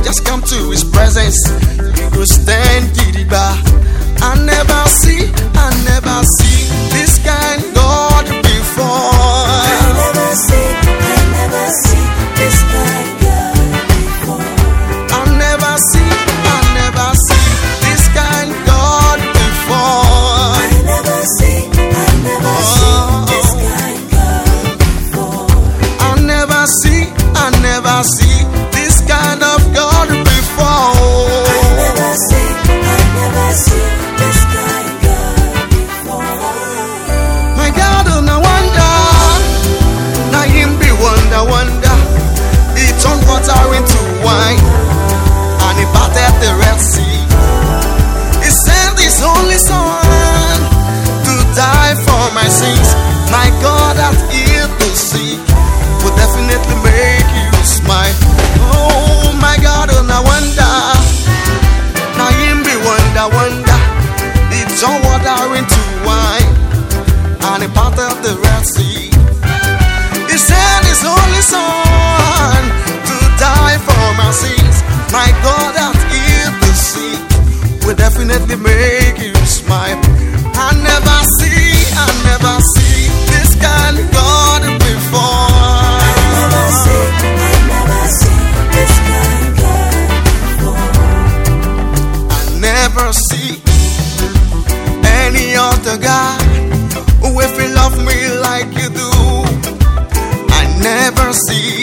just come to his presence, you will stand gidigba. I never see this kind God before. I never see this kind God before. I never see this kind God before. I never see this kind God before. I never see this kind of God before. I never see this kind God before. My God, no wonder, now him be wonder. He turned water into wine, and he parted the Red Sea. He sent his only son to die for my sins. My God has healed the sick, will definitely make you smile. Oh my God, no wonder, now him be wonder. He turned water into wine, and he parted the Red Sea. He sent his only son to die for my sins. My God has healed the sick, will definitely make you smile. I never see this kind of God before. I never see this kind God before. I never see any other God who will love me like you do. I never see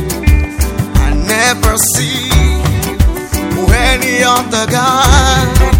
any other God